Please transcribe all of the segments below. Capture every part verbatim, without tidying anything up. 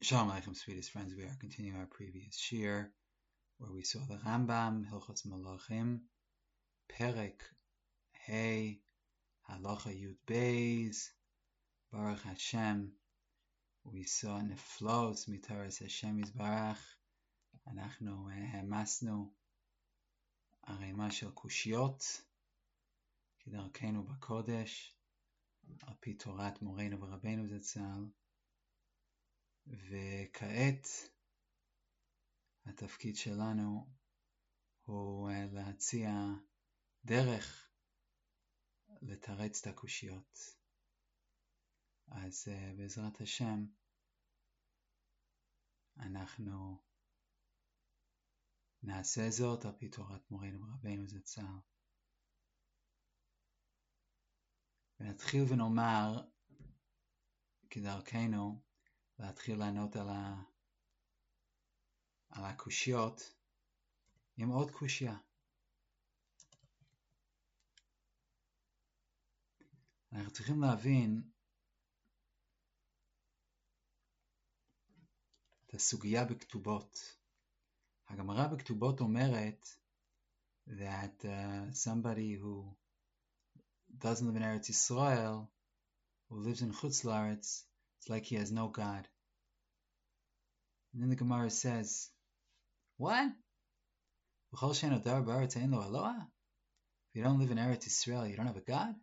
Shalom Aleichem, sweetest friends. We are continuing our previous shir, where we saw the Rambam, Hilchos Malachim, Perek Hey, Halacha Yud Beis, Baruch Hashem. We saw Neflos Mitaras Hashem Yisbarach. אנחנו העמסנו ערימה של קושיות כדרכנו בקודש, על פי תורת מורנו ורבנו זצ"ל. וכעת התפקיד שלנו הוא להציע דרך לתרץ את הקושיות. אז בעזרת השם אנחנו נעשה זאת על פי תורת מורנו ורבנו זצ"ל. ונתחיל ונאמר כדרכנו להתחיל לענות על, ה... על הקושיות עם עוד קושיה. אנחנו צריכים להבין את הסוגיה בכתובות. הגמרא בכתובות אומרת that uh, somebody who doesn't live in Eretz Yisrael, who lives in Chutz La'aretz, it's like he has no God. And then the Gemara says, what? If you don't live in Eretz Yisrael, you don't have a God?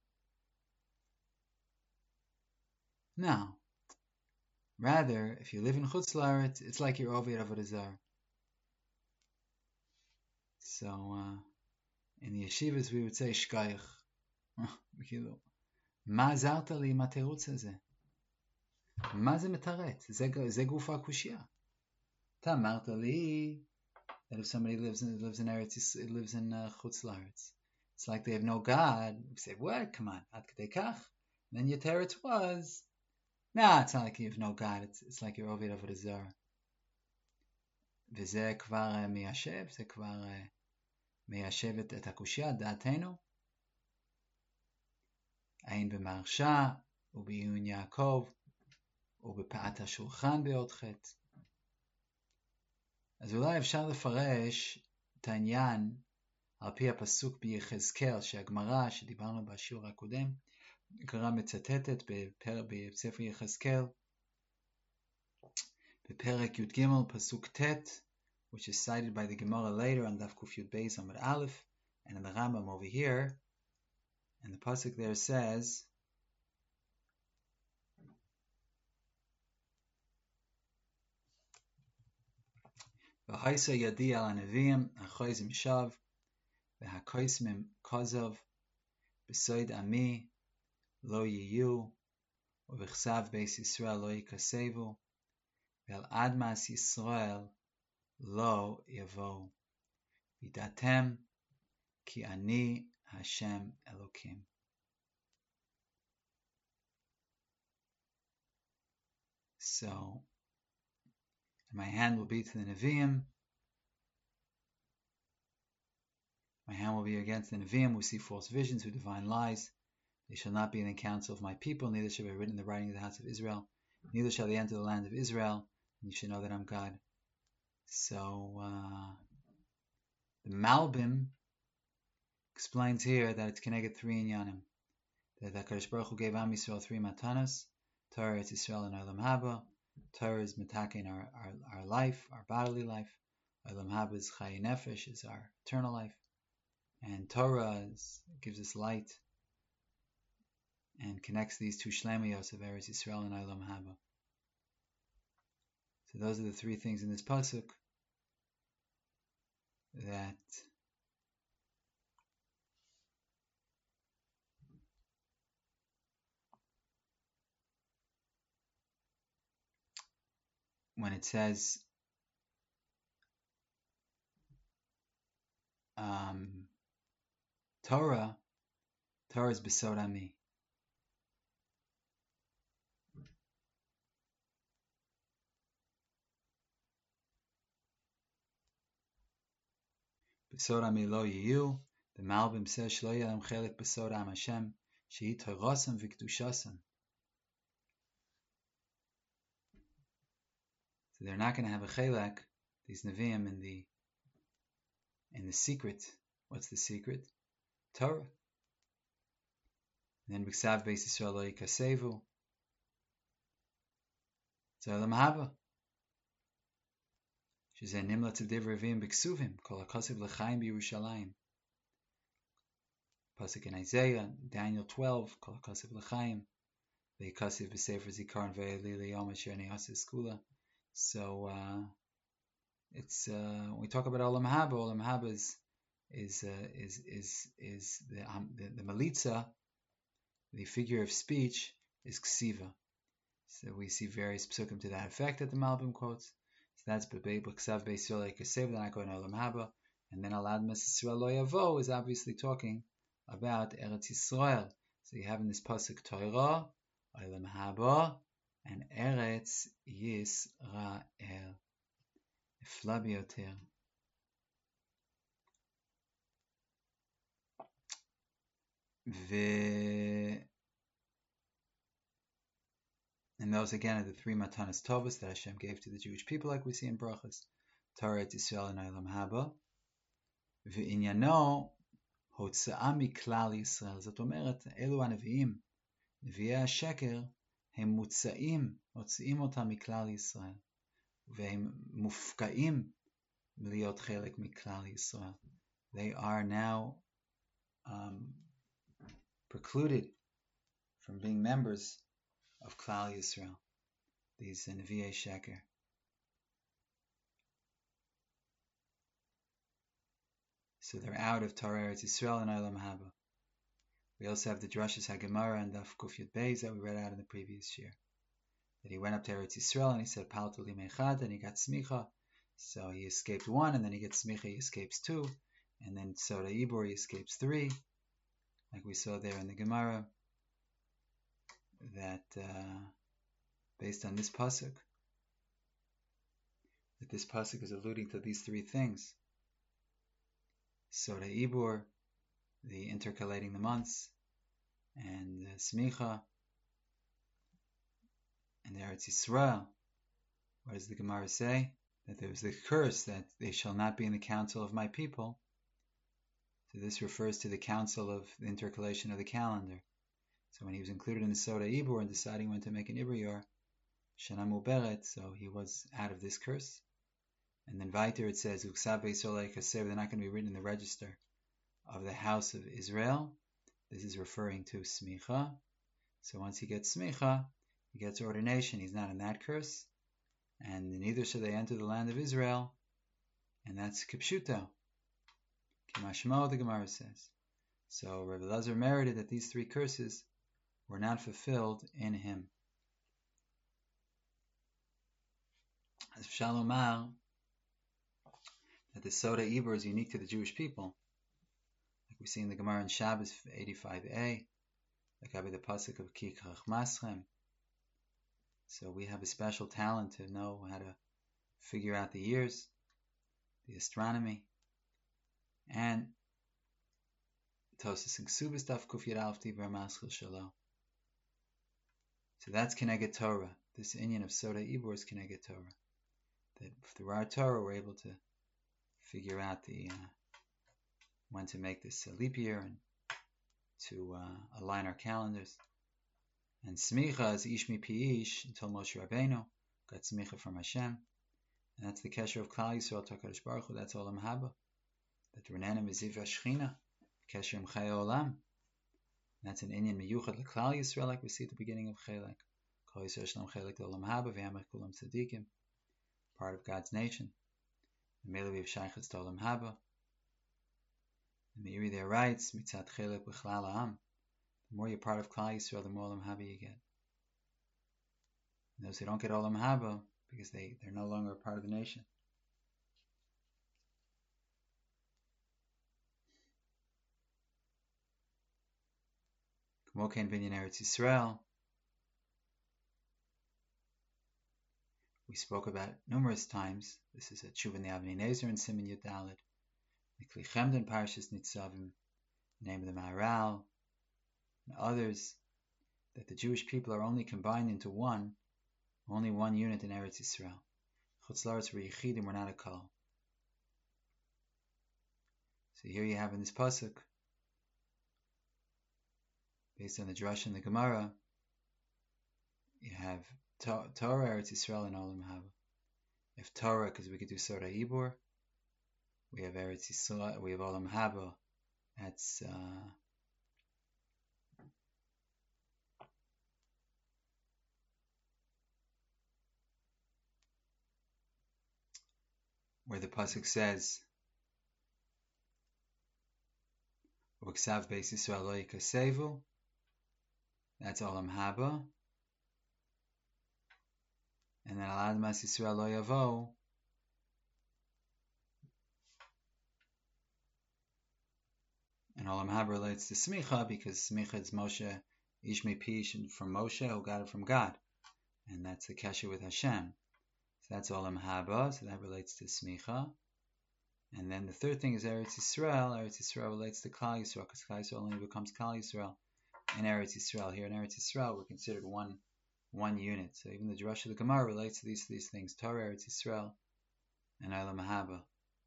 No. Rather, if you live in Chutz La'aretz, it's like you're Oved Avodah Zarah. So, uh, in the yeshivas we would say, Shkayach. מה עזרת לי עם התירוץ הזה? מה זה מתרץ? זה, זה גוף הקושיה. אתה אמרת לי that if somebody lives in, lives in Eretz, lives in uh, Chutz La'aretz, it's like they have no God. We say, what? Come on, ad kedei kach. And then your teretz was, nah, it's not like you have no God. It's, it's like you're Oved Avodah Zarah. וזה כבר uh, מיישב, זה כבר uh, מיישב את, את הקושיה, דעתנו. אין במרשה ובעיון יעקב ובפעת השולחן בעוד חטא. אז אולי אפשר לפרש את העניין על פי הפסוק ביחזקאל, שהגמרא שדיברנו בשיעור הקודם, הגמרא מצטטת בפר, בספר יחזקאל, בפרק י"ג פסוק ט', which is cited by the Gemara later on Daf Kuf Yud Beis Amud Aleph, and in the Rambam over here, and the pasuk there says, V'haisa yadi al hanevim hachoizim shav v'hakoismim kozov b'soid ami lo yiyu u'v'chsav beis Yisrael lo yikasevu v'al admas Yisrael lo yavo v'datem ki ani Hashem Elokim. So, my hand will be to the Nevi'im. My hand will be against the Nevi'im who see false visions, who divine lies. They shall not be in the council of my people, neither shall be written in the writing of the house of Israel. Neither shall they enter the land of Israel, and you should know that I'm God. So, uh, the Malbim explains here that it's connected three inyanim. That HaKadosh Baruch Hu gave Am Yisrael three matanos: Torah, Eretz Yisrael, and Olam Haba. Torah is mitakein our, our, our life, our bodily life. Olam Haba is Chai Nefesh, is our eternal life. And Torah is, gives us light and connects these two shlemiyos of Eretz Yisrael and Olam Haba. So those are the three things in this pasuk that when it says um, Torah, Torah is Besod Ami. Besod Ami lo yiyu. The Malbim says Shlo yadam chelik besod Am Hashem shehi Torasam v'Kedushasam. So they're not going to have a chelek, these Nevi'im, in the in the secret. What's the secret? Torah. And then B'ksav Beis Yisrael Lo Yikasevu. So Olam Haba. שזה נמלץ על דברי רביעים בכסובים, כל הכוסף לחיים בירושלים. Pasuk in Isaiah, Daniel twelve, כל הכוסף לחיים, ויקוסף בספר זיכרון ואלי ליום אשר נעשה סגולה. So uh, it's uh, when we talk about Olam Haba, Olam Haba is is uh, is is is the, um, the the Malitza, the figure of speech is Ksiva. So we see various psukim to that effect that the Malbim quotes. So that's B'ksav Beis Yisrael Yikasev, then I go in Olam Haba, and then Alad Mas Yisrael Lo Yavo is obviously talking about Eretz Yisrael. So you have in this pasuk Torah, Olam Haba, and Eretz Yisrael. Nifla biyoter. Ve And those again are the three Matanas Tovas that Hashem gave to the Jewish people, like we see in Brachas. Torah, Yisrael, and Olam Haba. Ve'inyano hotza'a miklal Yisrael. זאת אומרת, אלו הנביאים, נביאי השקר, הם מוצאים, מוציאים אותם מכלל ישראל. והם מופקעים להיות חלק מכלל ישראל. They are now um, precluded from being members of Klal Yisrael, these Nevi'ei Sheker. So they're out of Torah Eretz Yisrael and Olam Haba. We also have the Drashas HaGemara and Daf Kuf Yud Beis that we read out in the previous year. That he went up to Eretz Yisrael and he said Paltu li mechad, and he got smicha. So he escaped one, and then he gets smicha, he escapes two, and then Soda Ibor, he escapes three, like we saw there in the Gemara. That uh, based on this pasuk, that this pasuk is alluding to these three things: Soda Ibor, the intercalating the months, and uh, Smicha, and Eretz Yisrael. What does the Gemara say? That there was the curse that they shall not be in the council of my people. So this refers to the council of the intercalation of the calendar. So when he was included in the Soda Ibor and deciding when to make an Ibriyor, Shana Muberet, so he was out of this curse. And then Vaiter it says, Uksav Beisolei Kasev, they're not going to be written in the register of the house of Israel. This is referring to Smicha. So once he gets Smicha, he gets ordination. He's not in that curse. And neither should they enter the land of Israel. And that's Kipshuto. Kimashmo, the Gemara says. So Rabbi Lazar merited that these three curses were not fulfilled in him. As Shalomar, that the Soda Ibor is unique to the Jewish people. Like we see in the Gemara in Shabbos eighty-five a, like I the pasuk of Ki Maschem. So we have a special talent to know how to figure out the years, the astronomy, and Tosas and Ksubas Daf Kuf Yud Aleph Dibur Maschil Shalo. So that's Keneged Torah. This inyan of Soda Ibor is Keneged Torah. That through our Torah we're able to figure out the uh, when to make this a leap year and to uh, align our calendars. And Smicha is Ish Mi Pi Ish until Moshe Rabbeinu got Smicha from Hashem. And that's the Kesher of Klal Yisrael Takadosh Baruch Hu. That's Olam Haba. That Renanim is Ziv Shechina. Kesher Mchai Olam. That's an inyan miyuchad l'Klal Yisrael, like we see at the beginning of Chelek. Kol Yisrael Shalom Chelek Olam Haba v'Yamech Kulam Tzadikim. Part of God's nation. The Mele we have Shaychus to Olam Haba. The Meiri there writes, Mitzat Chelek b'Chlal Ha'am. The more you're part of Klal Yisrael, the more Olam Haba you get. And those who don't get Olam Haba, because they, they're no longer a part of the nation. K'mokein Binyan Eretz Yisrael. We spoke about numerous times. This is a Tshuva Ne'avnei Nezer in Siman Yud Daled. Nikli Chemden Parashas Nitzavim, the name of the Maharal, and others, that the Jewish people are only combined into one, only one unit in Eretz Yisrael. Chutz La'aretz we're Yechidim, we're not a Kol. So here you have in this pasuk, based on the Drush and the Gemara, you have to- Torah, Eretz Yisrael, and Olam Haba. If Torah, because we could do Sora Ibor, we have Eretz Yisrael, we have Olam Haba. That's uh, where the pasuk says, "Uksav Beis Yisrael lo yikasevu." That's Olam Haba. And then Al Admas Yisrael lo yavo. And Olam Haba relates to Smicha because Smicha is Moshe Ishmi Pish from Moshe who got it from God, and that's the kesher with Hashem. So that's Olam Haba. So that relates to Smicha. And then the third thing is Eretz Yisrael. Eretz Yisrael relates to Klal Yisrael because Klal Yisrael only becomes Klal Yisrael in Eretz Yisrael. Here in Eretz Yisrael, we're considered one one unit. So even the Drush of the Gemara relates to these these things: Torah, Eretz Yisrael, and Olam Haba.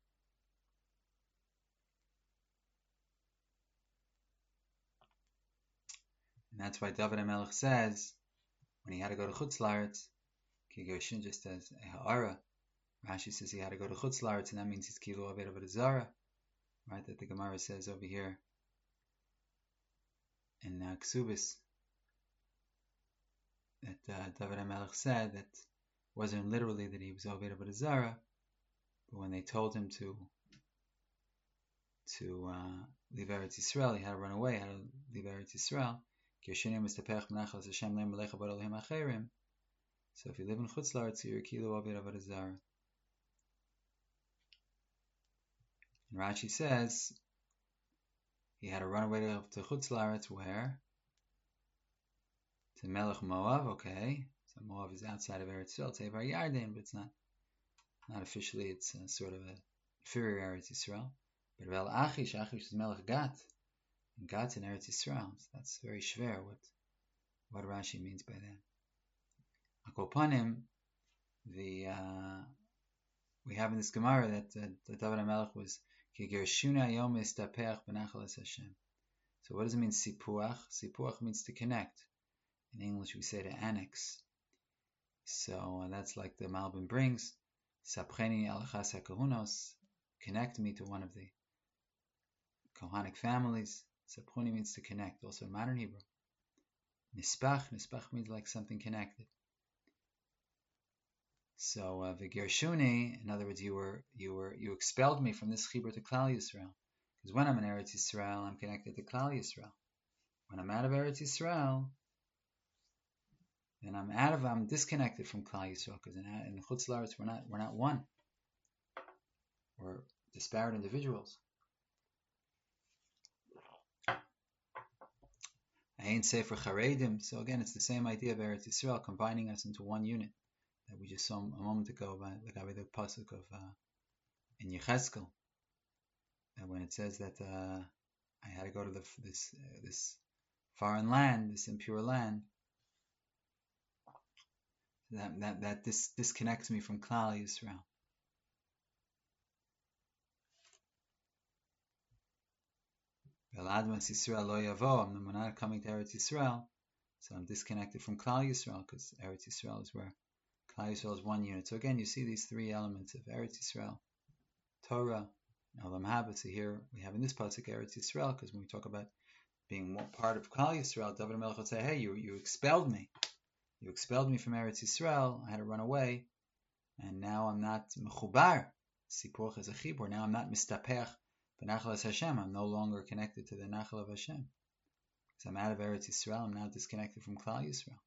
And that's why David HaMelech says, when he had to go to Chutz La'aretz, Kigershun just as a Ha'ara. Rashi says he had to go to Chutz La'aretz, and that means he's Kilo Aved Avodah Zarah, right? That the Gemara says over here in uh, Ksubis, that uh, David HaMelech said that it wasn't literally that he was Aved Avodah Zarah, but when they told him to to uh, leave Eretz Yisrael, he had to run away, he had to leave Eretz Yisrael. So if you live in Chutz La'aretz, you're Kilo Aved Avodah Zarah. And Rashi says he had to run away to, to Chutz La'aretz, where? To Melech Moav, okay. So Moav is outside of Eretz Yisrael, it's Evar Yarden, but it's not, not officially, it's a sort of a inferior Eretz Yisrael. But Vel Achish, Achish is Melech Gat. And Gat's in Eretz Yisrael. So that's very schwer what, what Rashi means by that. Akopanim, the, uh, we have in this Gemara that, uh, that David HaMelech was Kigershuna Yom Istapeach B'Nachal Es Hashem. So what does it mean, Sipuach? Sipuach means to connect. In English we say to annex. So uh, that's like the Malbim brings, Sapcheni Alachas HaKahunos, connect me to one of the Kohanic families. Sapchuni means to connect, also in modern Hebrew. Nispach, Nispach means like something connected. So uh, V'gershuni, in other words, you were you were you expelled me from this Chibur to Klal Yisrael. Because when I'm in Eretz Yisrael, I'm connected to Klal Yisrael. When I'm out of Eretz Yisrael, then I'm out of I'm disconnected from Klal Yisrael. Because in, in Chutz La'aretz we're not we're not one. We're disparate individuals. Ain Sefer Charedim. So again, it's the same idea of Eretz Yisrael combining us into one unit that we just saw a moment ago by the, the pasuk of uh, in Yecheskel, and when it says that uh, I had to go to the, this uh, this foreign land, this impure land, that that that this disconnects me from Klal Yisrael. Veladmas Yisrael lo yavo. I'm not coming to Eretz Yisrael, so I'm disconnected from Klal Yisrael because Eretz Yisrael is where Klal Yisrael is one unit. So again, you see these three elements of Eretz Yisrael, Torah, Olam Haba. So here we have in this pasuk Eretz Yisrael, because when we talk about being more part of Klal Yisrael, David HaMelech would say, "Hey, you you expelled me. You expelled me from Eretz Yisrael. I had to run away, and now I'm not mechubar. Sipuach is a chibur. Now I'm not mistapeach b'nachal es Hashem. I'm no longer connected to the nachal of Hashem. Because I'm out of Eretz Yisrael. I'm now disconnected from Klal Yisrael."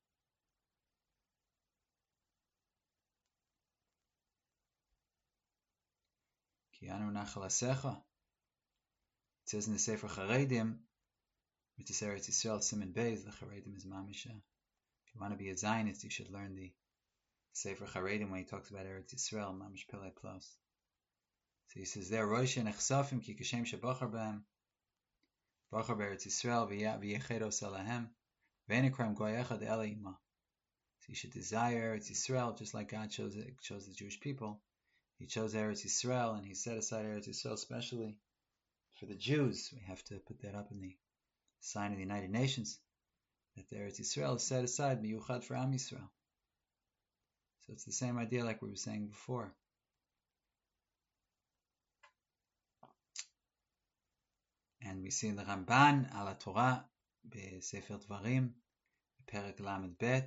Kianu nachal asecha. It says in the Sefer Charedim, which is Eretz Yisrael, Siman Beis, the Charedim is mamisha. If you want to be a Zionist, you should learn the Sefer Charedim when he talks about Eretz Yisrael, mamish Pele Plus. So he says there, Rosh nechsafim ki kashem shebachar b'hem, bachar b'Eretz Yisrael v'yechedos alahem, v'enekram goy echad ele ima. So you should desire Eretz Yisrael, just like God chose it, chose the Jewish people. He chose Eretz Yisrael, and He set aside Eretz Yisrael especially for the Jews. We have to put that up in the sign of the United Nations, that the Eretz Yisrael is set aside, miyuchad for Am Yisrael. So it's the same idea like we were saying before. And we see in the Ramban al Torah, בספר דברים, בפרק למד ב',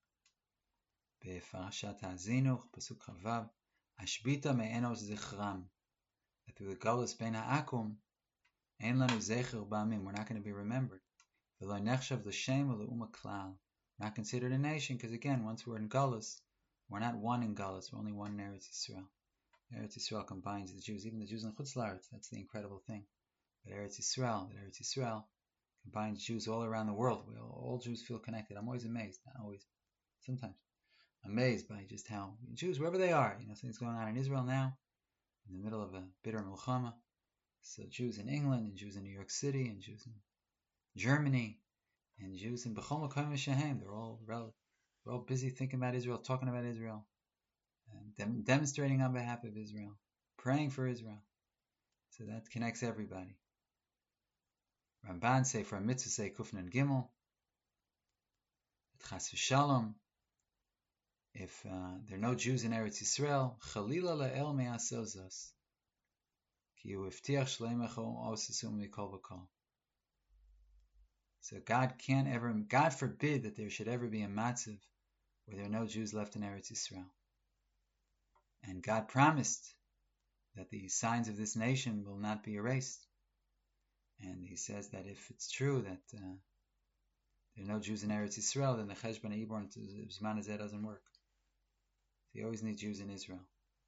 בפרשת האזינו, פסוק כ"ו, השביתה מעינו זכרם. That through the galus ben ha'akum, ein lanu zecher ba'amim, we're not going to be remembered. V'lo nechshav l'shem u'le'uma klal. We're not considered a nation, because again, once we're in galus, we're not one in galus, we're only one in Eretz Yisrael. Eretz Yisrael combines the Jews, even the Jews in Chutz La'aretz. That's the incredible thing. But Eretz Yisrael, that Eretz Yisrael combines Jews all around the world. We all, all Jews feel connected. I'm always amazed, not always, sometimes, amazed by just how Jews, wherever they are, you know, something's going on in Israel now, in the middle of a bitter milchama. So Jews in England, and Jews in New York City, and Jews in Germany, and Jews in B'chol Makom Shehem. They're all they're all busy thinking about Israel, talking about Israel, and dem- demonstrating on behalf of Israel, praying for Israel. So that connects everybody. Ramban say for a mitzvah say Kufnan Gimel, Chas v'Shalom. If uh, there are no Jews in Eretz Yisrael, Chalila le'el me'asozos. So God can't ever, God forbid that there should ever be a matzav where there are no Jews left in Eretz Yisrael. And God promised that the signs of this nation will not be erased. And He says that if it's true that uh, there are no Jews in Eretz Yisrael, then the Cheshbon Ibor Zman Hazeh doesn't work. So you always need Jews in Israel.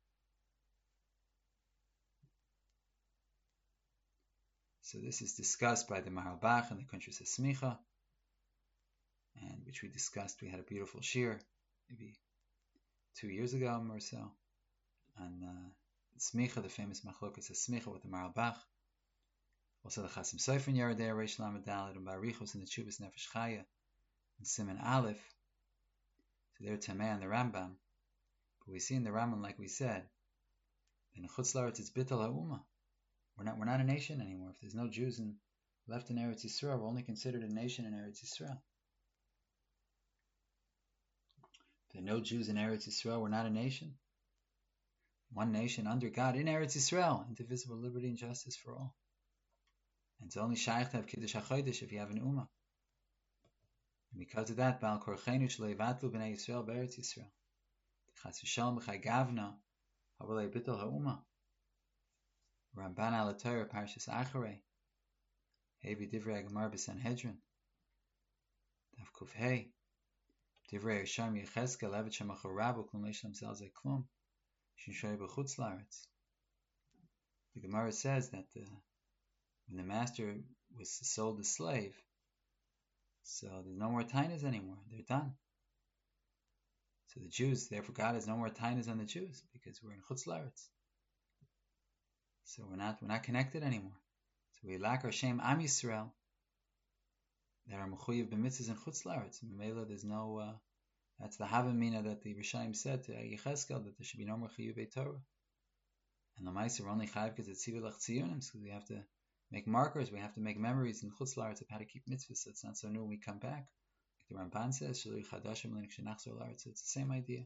So this is discussed by the Mahalbach and the Kuntres HaSmicha, and which we discussed. We had a beautiful shir, maybe two years ago or so, on uh, Smicha, the famous Machlokas HaSmicha with the Mahalbach. Also the Chasim Sofer in Yeridei Reish Lamed Daled, and Barichos in the Chuvas Nefesh Chaya and Siman Aleph. So they're Tameh and the Rambam. But we see in the Rambam, like we said, in Chutz La'aretz it's Bittul HaUmah. We're not, we're not a nation anymore. If there's no Jews in, left in Eretz Yisrael, we're only considered a nation in Eretz Yisrael. If there are no Jews in Eretz Yisrael, we're not a nation. One nation under God in Eretz Yisrael, indivisible liberty and justice for all. And it's only shaykh to have Kiddush HaChodesh if you have an Ummah. And because of that, Ba'al Korchenu Shelo Yivatlu B'nei Yisrael B'Eretz Yisrael. Chas v'Shalom B'chai Gavna, Havolei Bittul HaUmah. Ramban al Torah Parshas Acharei, Hevi Divrei Gemara b'Sanhedrin, Daf Kuf Hey, Divrei Yisham Yechezkel Levet Shemachor Rabu Klum Leishlam Zelzei Klum, Shinshoy B'Chutz La'aretz. The Gemara says that the, when the master was sold the slave, so there's no more tainas anymore. They're done. So the Jews, therefore, God has no more tainas on the Jews because we're in Chutz La'aretz. So we're not we're not connected anymore. So we lack our Shem Am Yisrael that are mechuyev b'mitzvahs and Chutz La'aretz. Memela, there's no. Uh, that's the Havamina that the Rishaim said to Yechezkel, that there should be no more chiyuvei Torah. And the Ma'aser we're only chayav because it's tzivulach tziyunim, so we have to make markers. We have to make memories in Chutz La'aretz of how to keep mitzvahs. So it's not so new when we come back. Like the Ramban says, Shalui Chadashim L'Nik Shenachzor La'aretz. It's the same idea.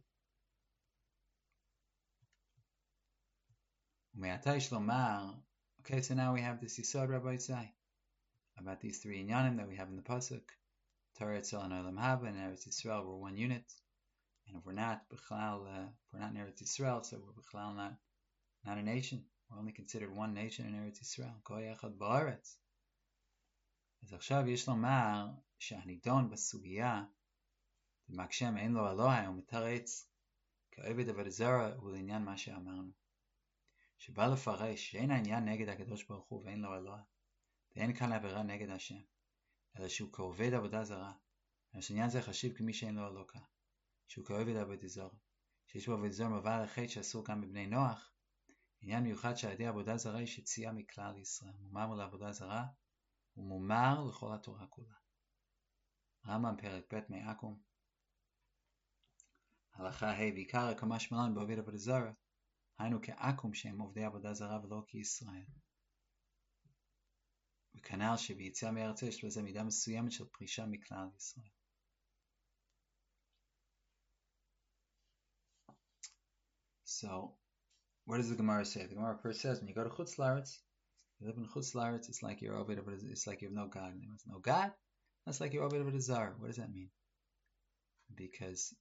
Okay, so now we have this Yisod Rabbi Tzai about these three inyanim that we have in the pasuk. Torah Yisrael and Olam Haba and Eretz Yisrael were one unit, and if we're not B'chlal, uh, if we're not in Eretz Yisrael, so we're B'chlal not not a nation. We're only considered one nation in Eretz Yisrael. Kol Yechad Ba'aretz. As Achshav Yesh Lomar She'anidon B'Sugiyah D'Makshem Ein Lo Elohai U'Mitaretz Ka'Oved Avodah Zarah U'Linyan Ma She'amarnu. שבא לפרש שאין העניין נגד הקדוש ברוך הוא ואין לו אלוה, ואין כאן עבירה נגד השם, אלא שהוא כעובד עבודה זרה, ושעניין זה חשיב כמי שאין לו אלוקה, שהוא כעובד עבודה זרה, שיש בו עבודה זרה מבוא לחטא שאסור גם בבני נוח, עניין מיוחד שעל ידי עבודה זרה יש יציאה מכלל ישראל, מומר לעבודה זרה, ומומר לכל התורה כולה. רמב"ם פרק ב' מעכו"ם. הלכה ה' ועיקר כמשמע לן בעובד עבודה זרה, היינו כעכו"ם שהם עובדי עבודה זרה ולא כישראל. וכנ"ל שביציאה מארצו יש בזה מידה מסוימת של פרישה מכלל ישראל. So, what does the Gemara say? The Gemara first says when you go to Chutz La'aretz, you live in Chutz La'aretz, it's like you're Oved Avodah, it's like you have no God. And there's no God, that's like you're Oved Avodah Zarah. What does that mean? Because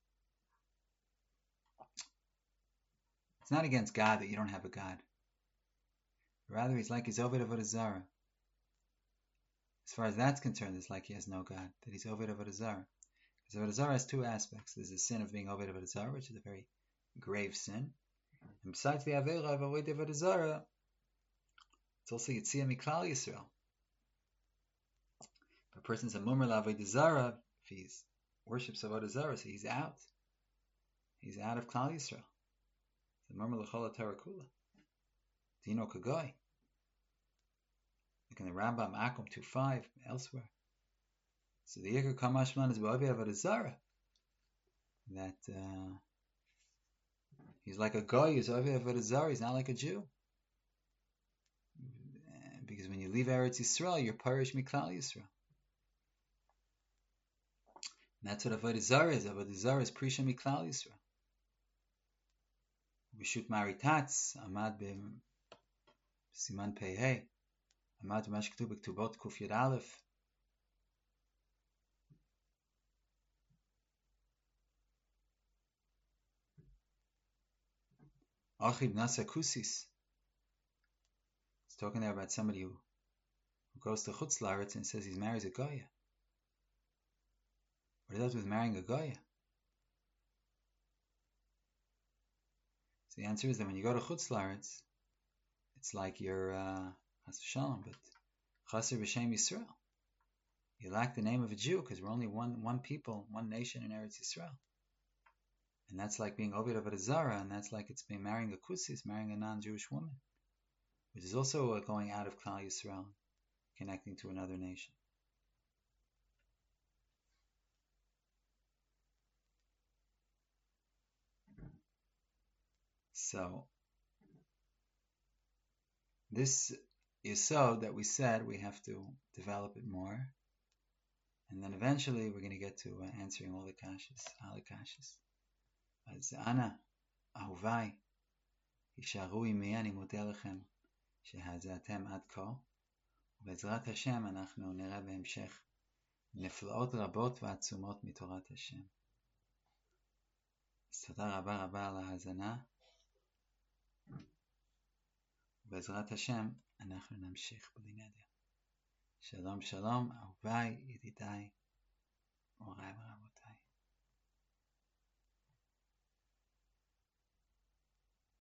it's not against God that you don't have a God. Rather, he's like he's Oved Avodah Zarah. As far as that's concerned, it's like he has no God, that he's Oved Avodah Zarah. Because Avodah Zarah has two aspects. There's the sin of being Oved Avodah Zarah, which is a very grave sin. And besides the Avera of Oved Avodah Zarah, it's also Yitzia Miklal Yisrael. If a person's a Mumar L'Avodah Zarah, if he worships Avodah Zarah, so he's out. He's out of Klal Yisrael. The Mumar L'Chol HaTorah Kula. Dino Kagoy. Like in the Rambam, Akum two five, elsewhere. So the Yikar Kamashman is Ba'avi Avodah Zarah. That uh, he's like a Goy, he's Ba'avi Avodah Zarah, he's not like a Jew. Because when you leave Eretz Yisrael, you're Parish Miklal Yisrael. And that's what Avodah Zarah is. Avodah Zarah is Prisha Miklal Yisrael. Rishut Maritatz, Amad be Siman Pei Hey, Amad b'ma shektuv b'ktubot Kuf Yud Aleph. Achib Nasa Kusis. It's talking there about somebody who, who goes to Chutz La'aretz and says he marries a Goya. What does that with marrying a Goya? So the answer is that when you go to Chutz La'aretz, it's like you're uh, Chas v'Shalom, but Chaser b'Shem Yisrael. You lack the name of a Jew because we're only one one people, one nation in Eretz Yisrael. And that's like being Oved Avodah Zarah, and that's like it's being marrying a Kusis, marrying a non-Jewish woman, which is also going out of Klal Yisrael, connecting to another nation. So, this Yesod that we said, we have to develop it more. And then eventually we're going to get to uh, answering all the kashas, all the kashas. אז אנא, אהוביי, הישארו עמי, אני מודה לכם שהאזנתם עד כה, ובעזרת השם אנחנו נראה בהמשך נפלאות רבות ועצומות מתורת השם. אז תודה רבה רבה על ההאזנה, ובעזרת השם אנחנו נמשיך בלי נדר. שלום שלום, אהוביי, ידידיי, מוריי ורבותיי.